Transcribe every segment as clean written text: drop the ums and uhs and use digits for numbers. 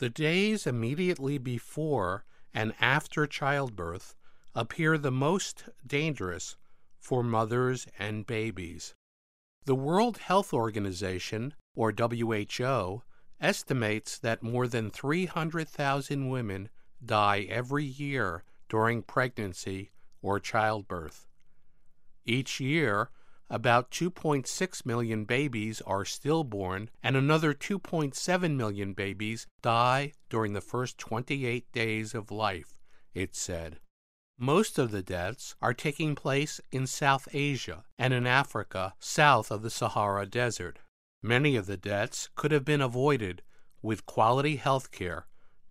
The days immediately before and after childbirth appear the most dangerous for mothers and babies. The World Health Organization, or WHO, estimates that more than 300,000 women die every year during pregnancy or childbirth. Each year, about 2.6 million babies are stillborn, and another 2.7 million babies die during the first 28 days of life, it said. Most of the deaths are taking place in South Asia and in Africa south of the Sahara Desert. Many of the deaths could have been avoided with quality health care,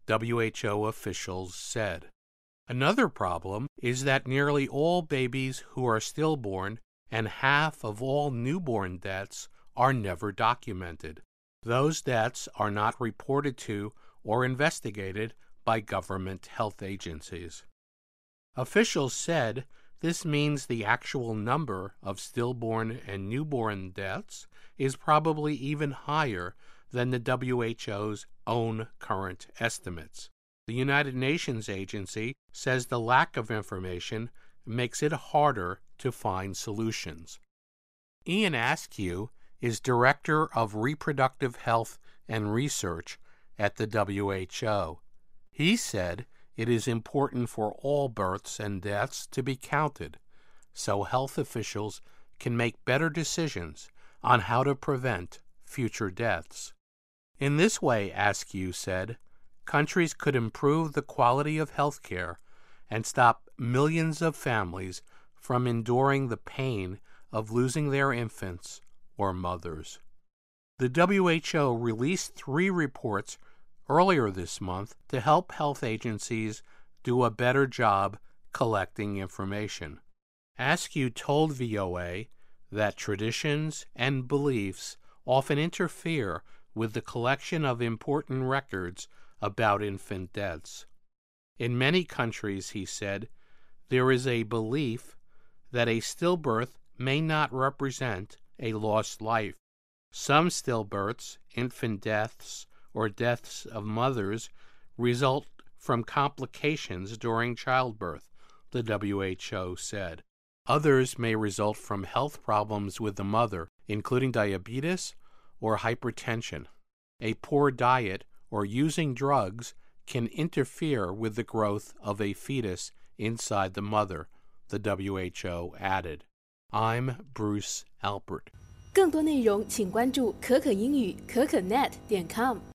WHO officials said. Another problem is that nearly all babies who are stillborn and half of all newborn deaths are never documented. Those deaths are not reported to or investigated by government health agencies. Officials said this means the actual number of stillborn and newborn deaths is probably even higher than the WHO's own current estimates. The United Nations agency says the lack of information makes it harder to find solutions. Ian Askew is Director of Reproductive Health and Research at the WHO. He said it is important for all births and deaths to be counted, so health officials can make better decisions on how to prevent future deaths. In this way, Askew said, countries could improve the quality of health care and stop millions of families from enduring the pain of losing their infants or mothers. The WHO released 3 reports earlier this month to help health agencies do a better job collecting information. Askew told VOA that traditions and beliefs often interfere with the collection of important records about infant deaths. In many countries, he said, there is a belief that a stillbirth may not represent a lost life. Some stillbirths, infant deaths, or deaths of mothers result from complications during childbirth, the WHO said. Others may result from health problems with the mother, including diabetes or hypertension. A poor diet or using drugs can interfere with the growth of a fetus inside the mother, the WHO added. I'm Bruce Alpert. 更多内容请关注可可英语可可net.com。